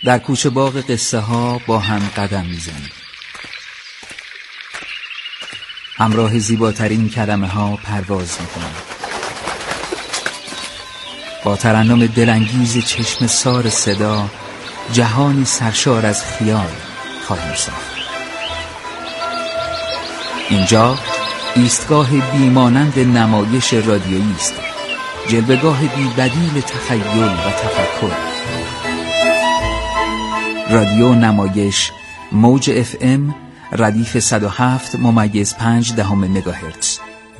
در کوچه باغ قصه ها با هم قدم میزنیم. همراه زیباترین کلمه ها پرواز میکنیم. با ترنم دلانگیز چشم سار صدا جهانی سرشار از خیال خواهیم ساخت. اینجا ایستگاه بیمانند نمایش رادیویی است، جلوه‌گاه بی‌بدیل تخیل و تفکر. رادیو نمایش موج FM ردیف 107.5 مگاهرتز.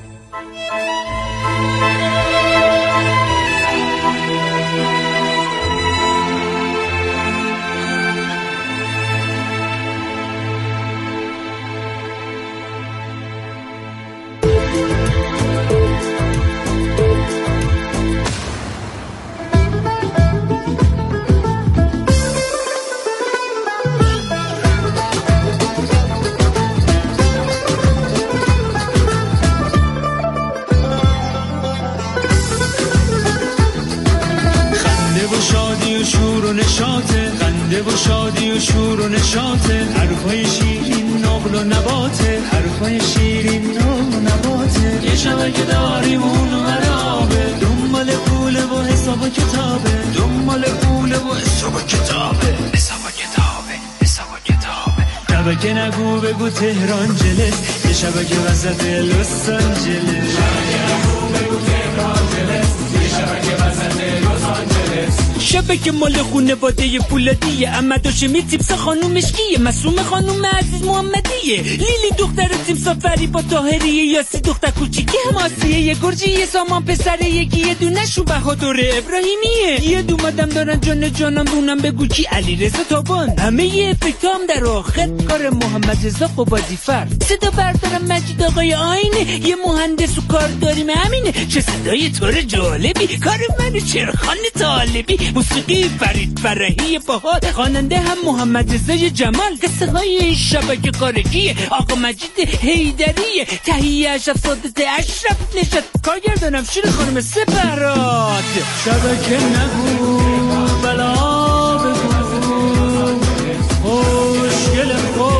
و شادی و شور و نشاطه، حرفای شیرین نقل و نباته، حرفای شیرین نقل و نباته. یه شبکه داریم اون ورابه، دنبال پوله و حساب و کتابه، دنبال پوله و حساب و کتابه، حساب و کتابه، حساب و کتابه. شبکه نگو بگو تهران جلس، یه شبکه وسط لس آنجلس. شبکه نگو بگو تهران جلس، یه شبکه وسط لس آنجلس. شبکه مال خونواده پولادیه، احمد هاشمی تیپس خانومش کیه، مسوم خانوم عزیز محمدیه، لیلی دختر تیم سافری با طاهریه، یاسی دختر کوچیکه ماسیه، یه گرجی سامان پسره، یکی دونه شو بهادر ابراهیمیه، یه دومدم دارن جانم دونم بگو کی، علیرضا تابان. همه یه افکتام در آخر کار محمد رضا قبادی فرد. صدا بردارم مجید آقای آینه، یه مهندس و کار داریم همینه. چه صدای طور جالبی، کار منو چرخان طالبی، موسیقی فرید فرحی باحال، خواننده هم محمد رضای جمال. قصه های شبکه کارگیه آقا مجید حیدریه، تهیه اشرف سادت اشرف نشد، کارگردانم شیر خانم سپراد. شبکه نگو بلا بگو، خوشگل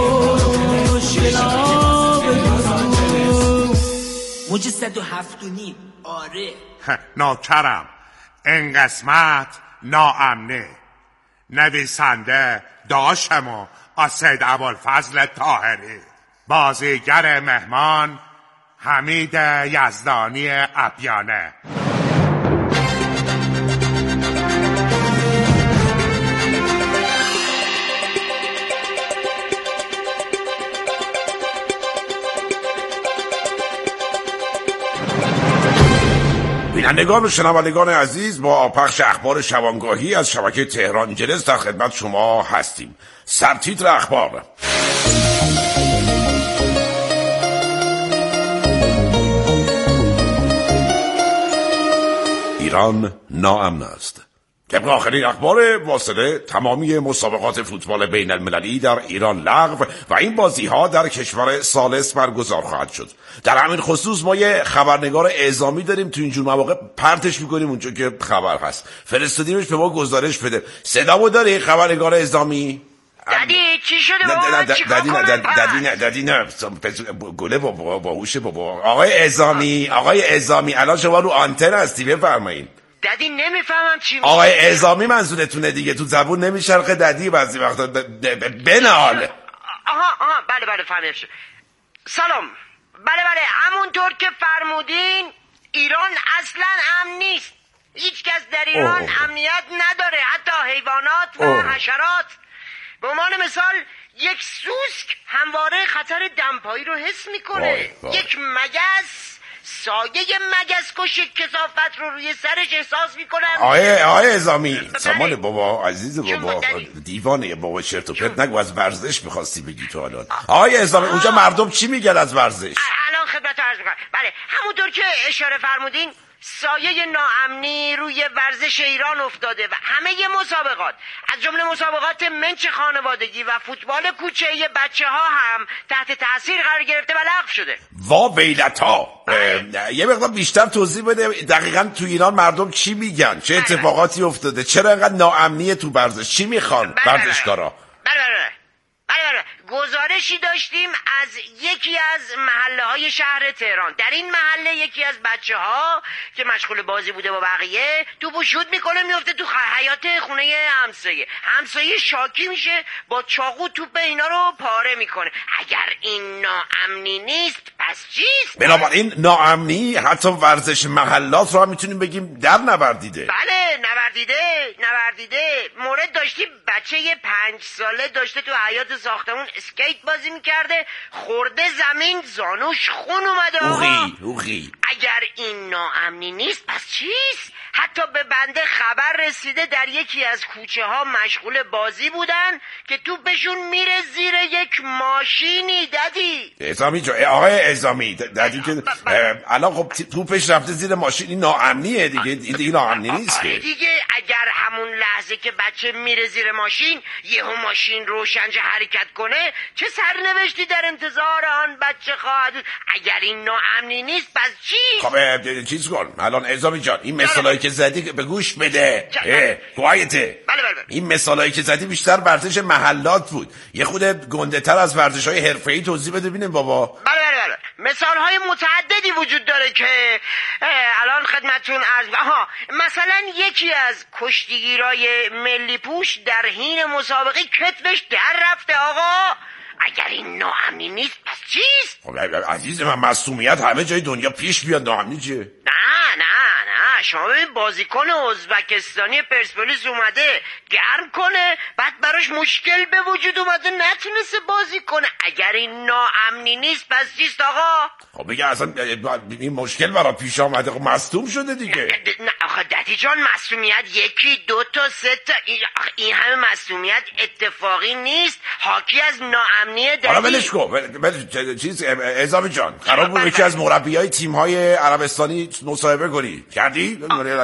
بگو، موج 107.5. آره ناچرم این قسمت ناامنه. نویسنده داشتم و اسید ابوالفضل طاهری، بازیگر مهمان حمید یزدانی ابیانه. بینندگان و شنوندگان عزیز، با پخش اخبار شبانگاهی از شبکه تهران جلس در خدمت شما هستیم. سرتیتر اخبار: ایران ناامن است. طبق آخرین اخبار واصله، تمامی مسابقات فوتبال بین المللی در ایران لغو و این بازی‌ها در کشور ثالث برگزار خواهد شد. در همین خصوص ما یه خبرنگار اعزامی داریم، تو اینجور مواقع پرتش میکنیم اونجا که خبر هست، فرستادیمش به ما گزارش بده. صدامو داری خبرنگار اعزامی؟ دادی چی شده؟ دادی نه گله باهوشه بابا. آقای اعزامی الان شما رو آنتن هستی، بفرمایید. دادی نمیفهمم چی میگی. آقای اعزامی منظورتونه دیگه، تو زبون نمیشرقه دادی بعضی وقتا. بنال. آها بله فهمیدم. سلام. بله همونطور که فرمودین ایران اصلا امن نیست. هیچ کس در ایران امنیت نداره، حتی حیوانات و حشرات. به عنوان مثال یک سوسک همواره خطر دمپایی رو حس میکنه. یک مگس، سایه مگس کش کثافت رو روی سرش احساس میکنم. آقای اعزامی، سامان بابا عزیز بابا، دیوانه بابا، چرت و پرت نگو. از ورزش میخواستی بگی تو الان. آقای اعزامی، اونجا مردم چی میگن از ورزش؟ الان خدمت عرض میکنم. بله همونطور که اشاره فرمودین، سایه ناامنی روی ورزش ایران افتاده و همه مسابقات از جمله مسابقات منچ خانوادگی و فوتبال کوچه‌ای بچه‌ها هم تحت تاثیر قرار گرفته و لغو شده. وا ویلتا. یه مقدار بیشتر توضیح بده دقیقاً تو ایران مردم چی میگن؟ چه اتفاقاتی افتاده؟ چرا اینقدر ناامنیه تو ورزش؟ چی میخوان ورزشکارا؟ بله گزارشی داشتیم از یکی از محله‌های شهر تهران. در این محله یکی از بچه‌ها که مشغول بازی بوده با بقیه توپو شوت میکنه میفته تو حیاط خونه همسایه شاکی میشه با چاقو توپ اینا رو پاره میکنه. اگر این ناامنی نیست پس چیست؟ بنابراین ناامنی حتی ورزش محلات رو هم میتونیم بگیم در نوردیده. بله نوردیده. مورد داشتیم بچه 5 ساله داشته تو حیاط ساختمون اسکیت بازی میکرده، خورده زمین، زانوش خون اومده. اوغی. اگر این ناامنی نیست پس چیست؟ حتی به بنده خبر رسیده در یکی از کوچه ها مشغول بازی بودن که توپشون میره زیر یک ماشینی. دادی آقای اعزامی دادی که الان خب توپش رفته زیر ماشین، این ناامنیه دیگه ناامنی نیست که دیگه. اگر همون لحظه که بچه میره زیر ماشین یهو ماشین روشنج حرکت کنه چه سرنوشتی در انتظار آن بچه خواهد بود؟ اگر این ناامنی نیست پس چی؟ خب چیز کن الان اعزامی جان، این مثالایی که زدی به گوش بده. کوایته. بله. این مثالایی که زدی بیشتر ورزش محلات بود، یه خود گنده تر از ورزش‌های حرفه‌ای توضیح بده ببینیم بابا. بله مثال‌های متعددی وجود داره که الان خدمتتون مثلا یکی از کشتیگیرای ملی پوش در حین مسابقه کتفش در رفته. آقا اگر این ناامنی نیست پس چیست؟ خب عزیز من معصومیت همه جای دنیا پیش بیاد، ناامنی چیه؟ نه شما ببین بازیکن ازبکستانی پرسپولیس اومده گرم کنه بعد براش مشکل به وجود اومده نتونسته بازی کنه. اگر این ناامنی نیست پس چیست آقا؟ خب بگه اصلا این مشکل برای پیش آمده، خب مصدوم شده دیگه. نه آخه ددی جان مصدومیت 1 2 تا 3 تا این همه مصدومیت اتفاقی نیست، حاکی از ناامنی ددی. حالا ولش کن چیز اعزامی جان قرار بود یکی از مربیای تیم‌های عربستانی مصاحبه کنی کردی؟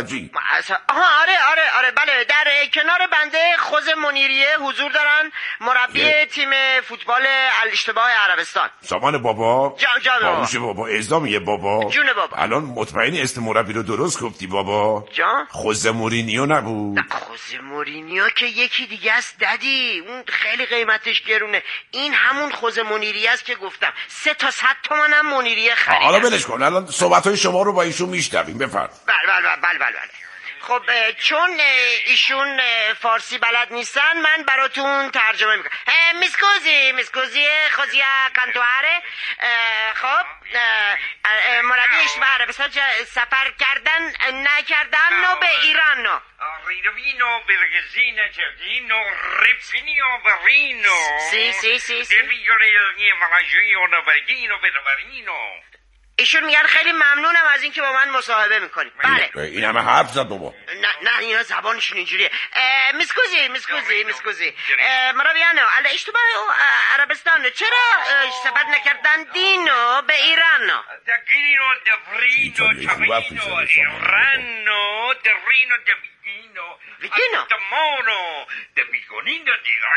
آره بله در کنار بنده خوز منیریه حضور دارن، مربی تیم فوتبال الاشتباه عربستان. سامان بابا جان باوش بابا اعزامیه بابا جون بابا. الان مطمئنی اسم مربی رو درست گفتی بابا؟ جان خوز مورینیو نبود؟ خوز مورینیو که یکی دیگه است ددی، اون خیلی قیمتش گرونه. این همون خوز منیریه است که گفتم 3 تا 100 تومن هم منیریه خریدم. حالا ولش کن الان صحبت‌های شما رو با ایشون میشنویم بفرمایید. بله خب چون ایشون فارسی بلد نیستن من براتون ترجمه میکنم. میسکوزی خوزیا کانتواره. خب مربی اشتباه عربستان سفر نکردن به ایران. Ridovino, Bergesina, Cerdino, Ripsinio, Barino. Sì. Devigorelnie, Varagino, Bergino, Bervarino. ایشون میگن خیلی ممنونم از اینکه با من مصاحبه میکنیم. بله این همه حرف زد بابا. نه اینا زبانشون اینجوریه. میسکوزی مربیانو alla اشتباه عربستان چرا سفر نکردن دینو به ایران؟ Dagino, Devrino, Chavino, Irano, Derrino, Vigino, Atamono, De Vigonino,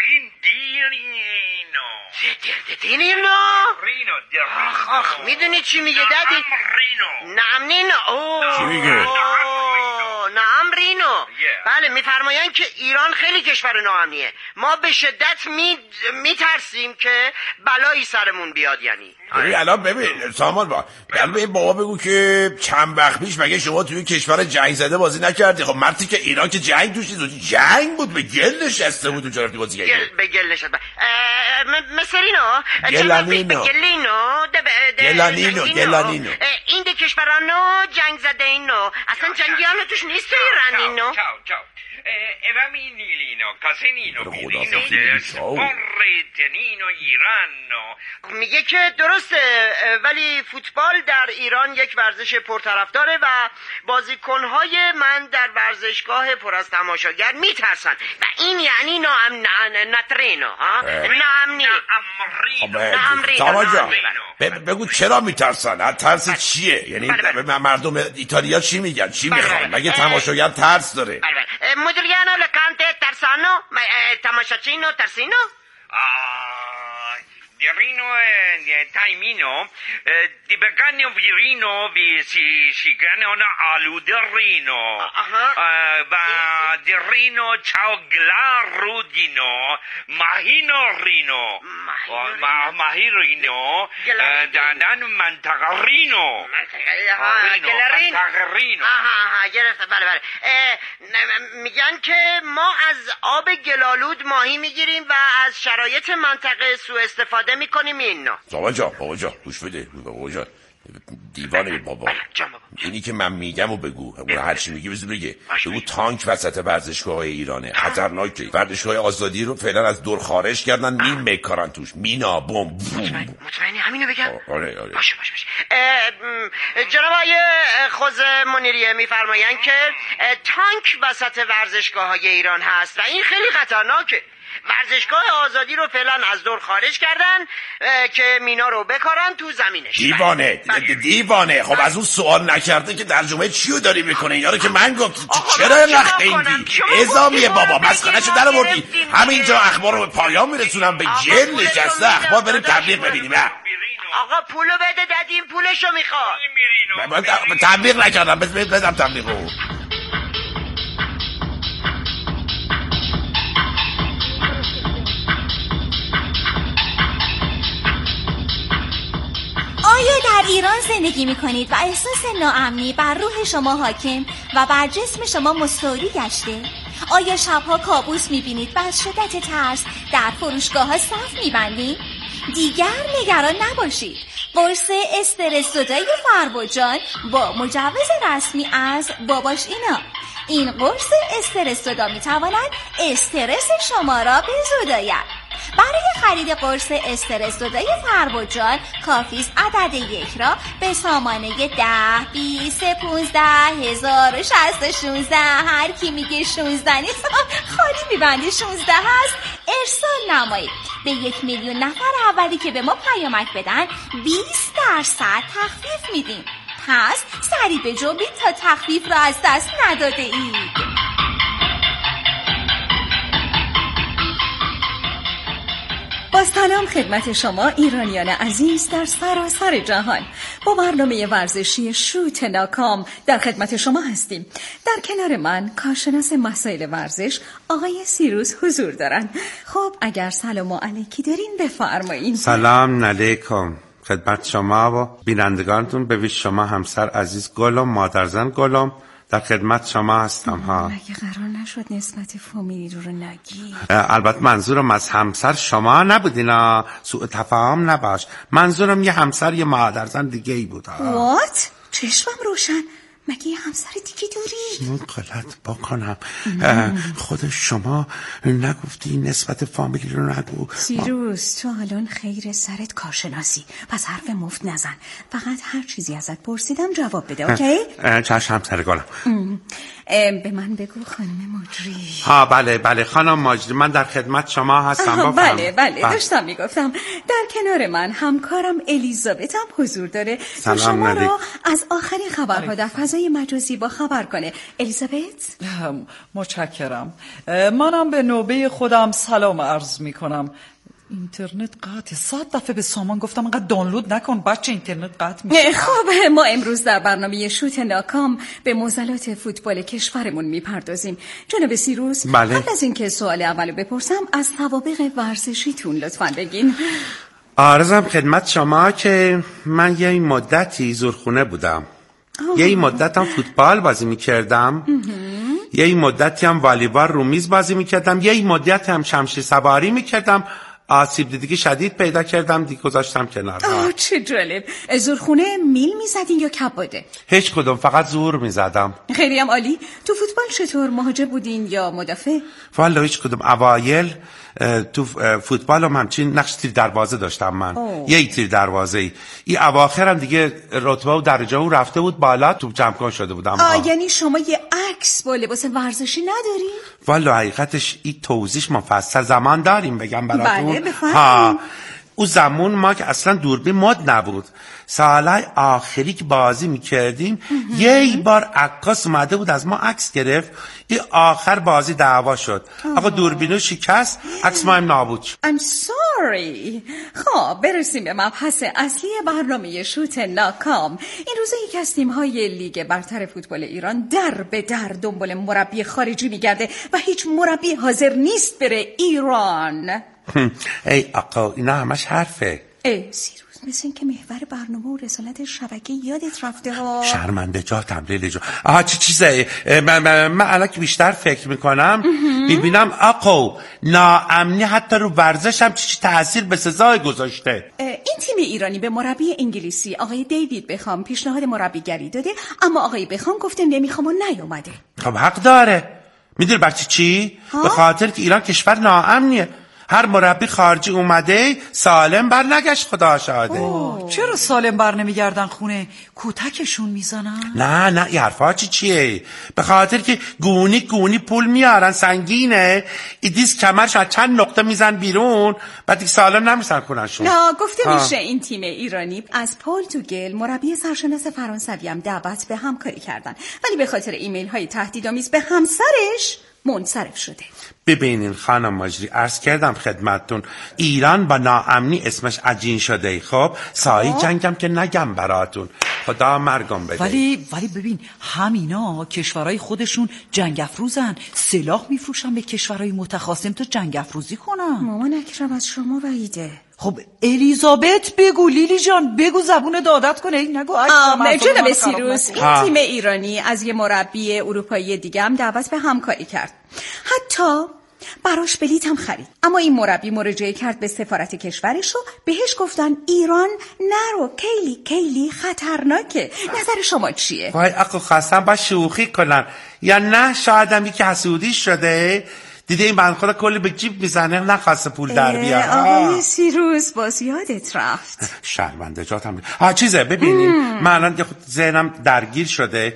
دینو آخ میدونی چی میگه دادی؟ چی میگه؟ نعم رینو. بله میفرمایند که ایران خیلی کشور ناامنیه، ما به شدت میترسیم که بلایی سرمون بیاد. یعنی الان ببین سامان بابا بگو که چند وقت پیش مگه شما توی کشور جنگ زده بازی نکردی؟ خب مرتی که ایران که جنگ توش نیست، جنگ بود به گل نشسته بود اونجا رفتی بازی کردی. به گل نشسته مسرینو گلانینو این ده کشورانو جنگ زده اینو اصلا جنگیانو توش نیست ایران اینو. Evaminilino, Casinino, Mirino, Sporretnino, Irano. میگه که درسته، ولی فوتبال در ایران یک ورزش پرطرفداره و بازیکنهای من در ورزشگاه پر از تماشاگر میترسن و این یعنی ناترینو، بگو چرا میترسن؟ ترس چیه؟ یعنی مردم ایتالیا چی میگن؟ چی میخوان؟ مگه تماشاگر ترس داره؟ مدریانو لکانته ترسانو تماشاچینو ترسینو. Dirino Taimino, di Begagno Virino, si ganano all'Uderino, Dirino Ciao Glarudino, Mahino Rino, Mahirino, Dan Mantagarino. Mantagarino. گرفته. بله. میگن که ما از آب گلالود ماهی میگیریم و از شرایط منطقه سوء استفاده میکنیم. اینو بابا جان گوش بده. بابا جان دیوانه بابا. اینی که من میگم و بگو، هر چی میگی بگو. بگو تانک وسط ورزشگاه‌های ایرانه، خطرناکه. ورزشگاه آزادی رو فعلا از دور خارج کردن، مین میکارن توش، مینا بمب. مطمئنی همینو بگم؟ آره. باشه. جناب آقای خوز منیریه میفرمایند که تانک وسط ورزشگاه‌های ایران هست و این خیلی خطرناکه. ورزشگاه آزادی رو فعلا از دور خارج کردن که مینا رو بکارن تو زمینش. دیوانه. خب از اون سوال نکرده که ترجمه چیو داری میکنه؟ اینا رو که من گفت. چرا اینقدر خنگی؟ اعزامیه بابا، مسخرهشو در آوردی. همینجا اخبار رو به پایان میرسونم، به جن نشسته. اخبار بریم تبلیغ ببینیم. آقا پولو بده، دادیم پولشو میخواد. تبلیغ نکردم، بدم تبلیغو. آیا در ایران زندگی می‌کنید و احساس ناامنی بر روح شما حاکم و بر جسم شما مستولی گشته؟ آیا شبها کابوس می‌بینید و از شدت ترس در فروشگاه‌ها صف می‌بندید؟ دیگر نگران نباشید. قرص استرس زدای فربوجان با مجوز رسمی از باباش اینا. این قرص استرس زدا می‌تواند استرس شما را بزداید. برای خرید قرص استرس زدای فربوجان کافی است عدد 1 را به سامانه 10 20 15 1060 16 هر کی میگه 16 نیست خالی میبندی 16 هست ارسال نمایید. به 1 میلیون نفر اولی که به ما پیامک بدن 20% تخفیف میدیم. پس سریع بجنبید تا تخفیف را از دست نداده اید. با سلام خدمت شما ایرانیان عزیز در سراسر جهان. با برنامه ورزشی شوت ناکام در خدمت شما هستیم. در کنار من کارشناس مسائل ورزش آقای سیروس حضور دارند. خب اگر سلام علیکی دارین بفرمایید. سلام علیکم خدمت شما و بینندگانتون، به ویژه شما همسر عزیز گلم، مادرزن گلم، در خدمت شما هستم ها. مگه قرار نشد نسبت فامیلی رو نگی؟ البته منظورم از همسر شما نبودینا، سوء تفاهم نباش. منظورم یه همسر یه مادرزن دیگه ای بود. وات؟ چشمم روشن. مگه یه همسر دیگه داری؟ من غلط بکنم. خود شما نگفتی نسبت فامیلی رو نگو. سیروس تو الان خیر سرت کارشناسی، پس حرف مفت نزن. فقط هر چیزی ازت پرسیدم جواب بده. اوکی؟ چشم همسر گلم. به من بگو خانم مجری. ها بله خانم مجری، من در خدمت شما هستم. بله داشتم میگفتم. در کنار من همکارم الیزابت هم حضور داره تا شما را از آخرین خبرها در فضای مجازی با خبر کنه. الیزابت؟ متشکرم. منم به نوبه خودم سلام عرض میکنم. اینترنت قطع. 100 دفعه به سامان گفتم انقدر دانلود نکن بچه، اینترنت قطع میشه. خب ما امروز در برنامه شوت ناکام به موزلات فوتبال کشورمون میپردازیم. جناب سیروس، قبل از اینکه سوال اولو بپرسم از سوابق ورزشیتون لطفاً بگین. عرضم خدمت شما که من یه مدتی زورخونه بودم. یه مدت هم فوتبال بازی میکردم. یه مدتی هم والیبال رو میز بازی میکردم. یه مدتی هم شمشیر سواری میکردم. آسیب دیدگی شدید پیدا کردم دیگه گذاشتم کنار. چه جالب. زورخونه میل میزدین یا کباده؟ هیچ کدوم، فقط زور میزدم. خیلی هم عالی. تو فوتبال چطور، مهاجم بودین یا مدافع؟ والا هیچ کدوم. اوایل تو فوتبال هم همچین نقش تیر دروازه داشتم من. یه تیر دروازه‌ای. این اواخرم دیگه رتبه و درجه و رفته بود بالا، توپ جمع کن شده بودم. یعنی شما یه عکس با لباس ورزشی نداری؟ والا حقیقتش این توضیح مفصل زمان داریم بگم براتون. بله بفرمایید. او زمان ما که اصلا دوربین مد نبود، سالهای آخری که بازی میکردیم یه بار عکاس اومده بود از ما عکس گرفت، این آخر بازی دعوا شد. آقا دوربینو شکست، عکس ما هم نابود شد. I'm sorry. خب برسیم به مبحث اصلی برنامه شوت ناکام. این روزا یک از تیم‌های لیگ برتر فوتبال ایران در به در دنبال مربی خارجی میگرده و هیچ مربی حاضر نیست بره ایران. ای آقا اینا همش حرفه. سیروز مثل این که محور برنامه و رسالت شبکه یادت رفته ها. شرمنده جا تملیل جا. چه چیزه؟ من الان که بیشتر فکر میکنم میبینم آقا ناامنی حتی رو ورزش هم چی تأثیر به سزای گذاشته. این تیم ایرانی به مربی انگلیسی آقای دیوید بخام پیشنهاد مربیگری داده، اما آقای بخام گفته نمیخوام و نیومده. خب حق داره. میدونی بچه چی؟ به خاطر که ایران کشور ناامنیه. هر مربی خارجی اومده سالم بر نگشت، خدا شاهده. چرا سالم بر نمیگردن خونه؟ کتکشون میزنن؟ نه این حرفا چیه؟ به خاطر که گونی پول میارن سنگینه، ایدیس کمرش از چند نقطه میزن بیرون، بعد دیگه سالم نمیسن خونشون. نه گفته میشه این تیم ایرانی از پورتوگل مربی سرشناس فرانسوی هم دعوت به همکاری کردن، ولی به خاطر ایمیل های تهدیدآمیز به همسرش منصرف شده. ببینین خانم مجری، عرض کردم خدمتتون ایران با ناامنی اسمش عجین شده. خب سایه جنگم که نگم براتون، خدا مرگم بده. ولی ببین همینا کشورهای خودشون جنگ افروزن، سلاح میفروشن به کشورهای متخاصم تا جنگ افروزی کنن. مامان اکرم از شما وعیده. خب الیزابت بگو، لیلی جان بگو، زبون دادت کنه. این نگو جناب سیروس، این تیم ایرانی از یه مربی اروپایی دیگه هم دعوت به همکاری کرد، حتی براش بلیط هم خرید، اما این مربی مراجعه کرد به سفارت کشورش و بهش گفتن ایران نرو، کیلی خطرناکه. نظر شما چیه؟ وای آقا خواستم با شوخی کنن یا نه شاید هم یکی حسودی شده، دیده این بند خدا کلی به جیب میزنه نخواسته پول در بیاره. آقای سیروس باز یادت رفت. شرمنده جاتم. چیزه ببینیم من الان که ذهنم درگیر شده،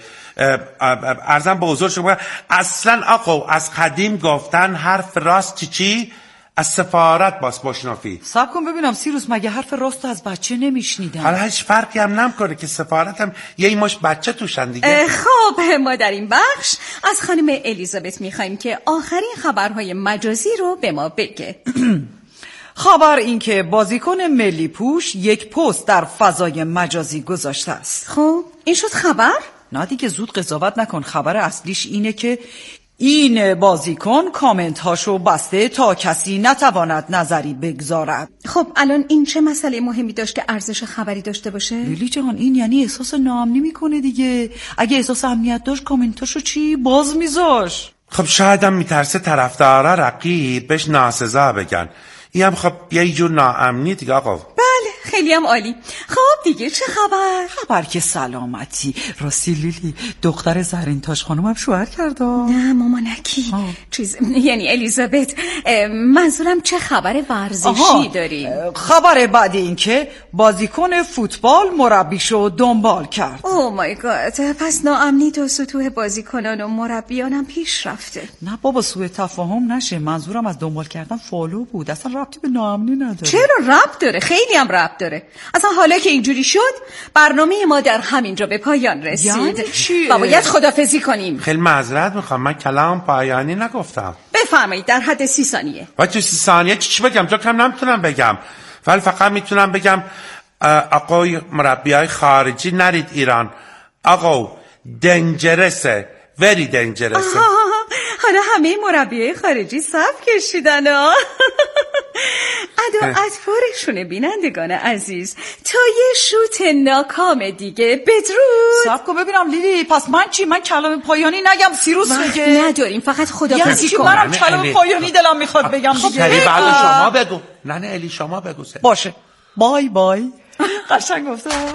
عرضم به حضور شما اصلا آقا از قدیم گفتن حرف راست چی از سفارت باس بشنافی. صبر کن ببینم سیروس، مگه حرف راست از بچه نمیشنیدن؟ حالا هیچ فرقی هم نمیکنه که سفارت هم یه ماش بچه توشن دیگه. خب ما در این بخش از خانم الیزابت میخوایم که آخرین خبرهای مجازی رو به ما بگه. خبر این که بازیکن ملی پوش یک پست در فضای مجازی گذاشته است. خب این شد خبر؟ نه دیگه زود قضاوت نکن. خبر اصلیش اینه که این بازیکن کامنت هاشو بسته تا کسی نتواند نظری بگذارد. خب الان این چه مسئله مهمی داشت که ارزش خبری داشته باشه؟ لیلی جان این یعنی احساس ناامنی میکنه دیگه. اگه احساس امنیت داشت کامنتاشو چی باز میذاش. خب شاید هم میترسه طرفدارا رقیب بهش ناسزا بگن. این هم خب یه جور ناامنی دیگه آقا. بله خیلی هم عالی. خب دیگه چه خبر؟ خبر که سلامتی. راستی لیلی دختر زرین تاج خانومم شوهر کرد. نه مامانکی یعنی الیزابت، منظورم چه خبر ورزشی داری؟ خبر بعد این که بازیکن فوتبال مربیشو دنبال کرد. اوه مای گاد، پس ناامنی تو سطوح بازیکنان و مربیانم پیش رفته. نه بابا سوء تفاهم نشه، منظورم از دنبال کردن فالو بود، اصلا ربطی به ناامنی نداره. چرا ربط داره؟ خیلی هم ربط داره. اصلا حالا که اینجوری شد برنامه ما در همینجا به پایان رسید. یعنی چیه؟ و باید خداحافظی کنیم. خیلی معذرت میخوام، من کلام پایانی نگفتم. بفرمایید در حد 30 ثانیه. و تو 30 ثانیه چی بگم؟ جا کم نمیتونم بگم، ولی فقط میتونم بگم آقای مربیای خارجی نرید ایران. آقا دنجرسه، وری دنجرسه. حالا همه مربیای خارجی صف کشیدن. ادا اطوارشونه بینندگان عزیز. تا یه شوت ناکام دیگه. بدرود. صبر کن ببینم لیلی، پس من چی؟ من کلام پایانی نگم سیروس بگه؟ نداریم، فقط خدافظی کن. منم کلام پایانی دلم میخواد بگم دیگه. بعد شما بگو. نه الی شما بگو. باشه بای بای. قشنگ گفتم.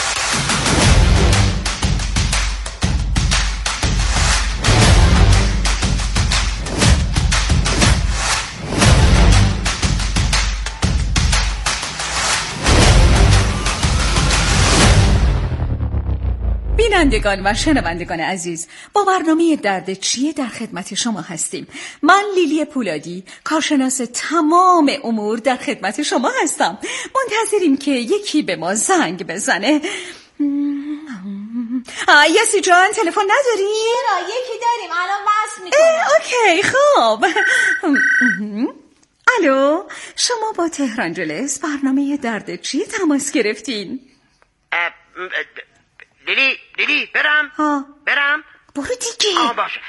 بینندگان و شنوندگان عزیز، با برنامه درد چیه در خدمت شما هستیم. من لیلی پولادی، کارشناس تمام امور، در خدمت شما هستم. منتظریم که یکی به ما زنگ بزنه. یاسی جان تلفن نداری؟ چرا؟ یکی داریم، الان وصل میکنم. اوکی خب. الو، شما با تهران جلس برنامه درد چیه تماس گرفتین؟ لیلی برم؟ برم؟ برو دیگه. باشه.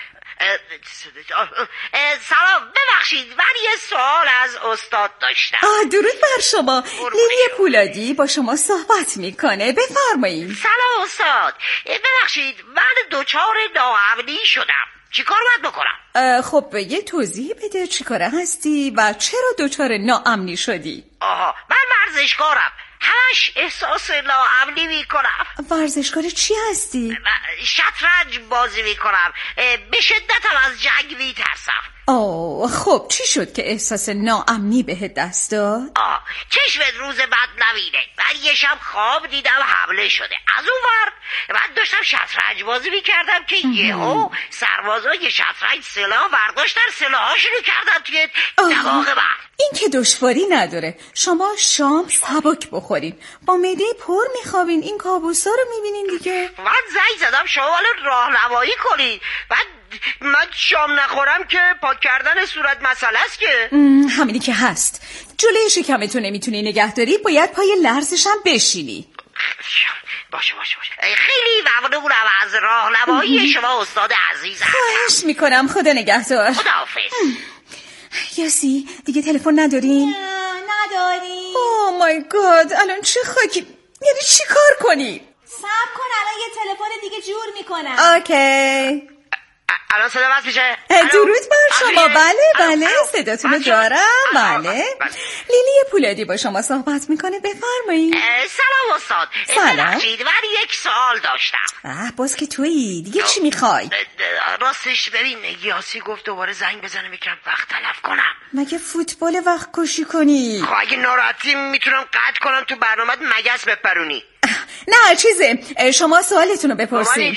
سلام، ببخشید من یه سوال از استاد داشتم. درود بر شما. لیلی پولادی با شما صحبت میکنه، بفرمایید. سلام استاد، ببخشید من دچار ناامنی شدم، چی کار باید بکنم؟ خب یه توضیح بده، چی کاره هستی و چرا دچار ناامنی شدی؟ من ورزشکارم، همش احساس ناامنی میکنم. ورزشکار چی هستی؟ شطرنج بازی میکنم، به شدتم از جنگ میترسم. خب چی شد که احساس ناامنی بهت دست داد؟ چشمت روز بد نبینه. من یه شب خواب دیدم حمله شده. از اون ور من داشتم شطرنج بازی میکردم که یهو سربازای شطرنج سلاح برداشتن، سلاحاشونو کردن توی دماغ من. این که دشواری نداره، شما شام سبک بخورین، با معده پر میخوابین، این کابوسا رو میبینین دیگه. من زنگ زدم شما راهنمایی کنید. من شام نخورم که پاک کردن صورت مسئله است که. همینی که هست. جلوی شکمتو نمیتونی نگهداری، باید پای لرزش هم بشینی. باشه خیلی ممنونم از راهنمایی شما استاد عزیزم. خواهش میکنم، خدا نگهدار. خداحافظ. یاسی دیگه تلفن ندارین؟ نداریم. مای گاد، الان چه خاکی، یعنی چی کار کنی؟ صبر کن، الان یه تلفن دیگه جور میکنم. اوکی. الان صدا بس میشه؟ درود بر شما. بله صداتونو دارم. بله. لیلی پولادی با شما صحبت میکنه، بفرمایید. سلام استاد. سلام. من یک سوال داشتم. باز که تویی دیگه چی میخوای؟ راستش ببین، یاسی گفت دوباره زنگ بزنم یکم وقت تلف کنم. مگه فوتبال وقت کشی کنی؟ اگه ناراحتی میتونم قطع کنم تو برنامه مگس بپرونی. نه چیزه، شما سوالتونو بپرسید.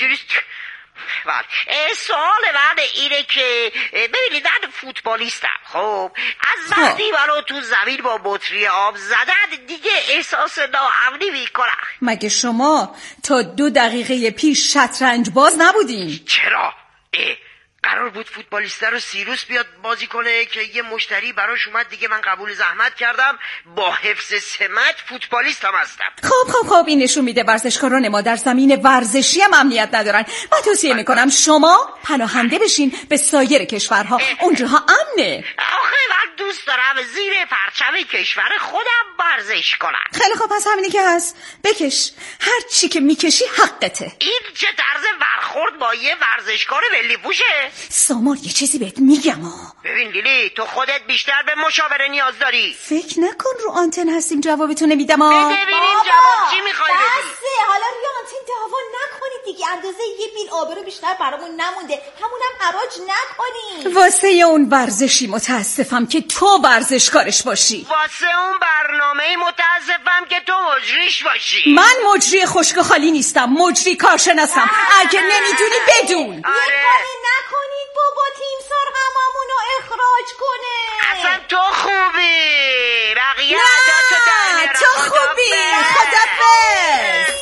سوال من اینه که ببینید من فوتبالیستم. خب از وقتی منو تو زمین با بطری آب زدن دیگه احساس ناامنی میکنم. مگه شما تا 2 دقیقه پیش شطرنج باز نبودین؟ چرا؟ قرار بود فوتبالیسته رو سیروس بیاد بازی کنه که یه مشتری براش اومد دیگه، من قبول زحمت کردم، با حفظ سمت فوتبالیست هم هستم. خب این نشون میده ورزشکاران ما در زمین ورزشی هم امنیت ندارن. من توصیه میکنم شما پناهنده بشین به سایر کشورها، اونجاها امنه. آخه من دوست دارم زیر پرچم کشور خودم ورزش کنم. خیلی خوب، پس همینی که هست بکش، هر چی که میکشی حقته. این چه طرز برخورد با یه ورزشکار ملی پوشه؟ سامان یه چیزی بهت میگم. ببین لیلی، تو خودت بیشتر به مشاوره نیاز داری. فکر نکن رو آنتن هستیم جوابتو نمیدم. ببینیم جواب چی میخوای بدی. بسه، حالا روی آنتن دعوا نکنید دیگه، اندازه یه بیل آبرو بیشتر برامون نمونده، همونم حراج نکنید. واسه اون ورزشی متاسفم که تو ورزشکارش باشی. واسه اون برنامه متاسفم که تو مجریش باشی. من مجری خشک و خالی نیستم، مجری کارشناسم. اگه نمیدونی بدون. یه کاری نکنید بابا تیمسار هممونو اخراج کنه. اصلا تو خوبی، بقیه نه تو خوبی. خدافظ.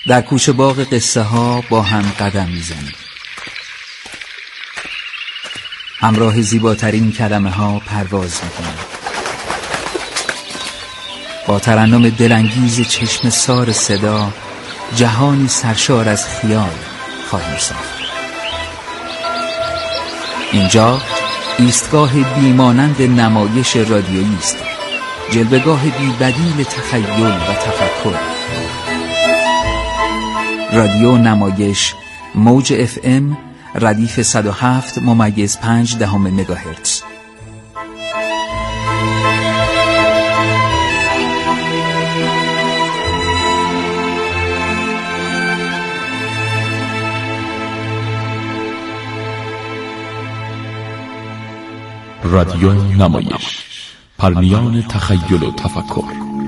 در کوچه باغ قصه ها با هم قدم میزنیم. همراه زیباترین کلمه ها پرواز میکنیم. با ترنم دلانگیز چشم سار صدا جهانی سرشار از خیال خواهیم ساخت. اینجا ایستگاه بیمانند نمایش رادیویی است، جلوه‌گاه بی‌بدیل تخیل و تفکر. رادیو نمایش موج FM ردیف 107.5 مگاهرتز. رادیو نمایش، پرنیان تخیل و تفکر.